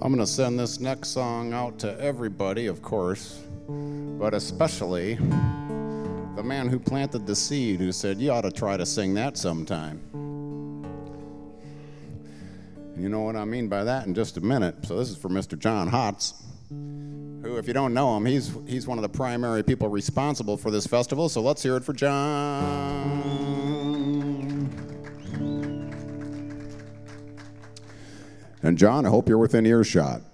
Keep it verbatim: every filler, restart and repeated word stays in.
I'm going to send this next song out to everybody, of course, but especially the man who planted the seed, who said, you ought to try to sing that sometime. You know what I mean by that in just a minute. So this is for Mister John Hotz, who, if you don't know him, he's, he's one of the primary people responsible for this festival. So let's hear it for John. And John, I hope you're within earshot.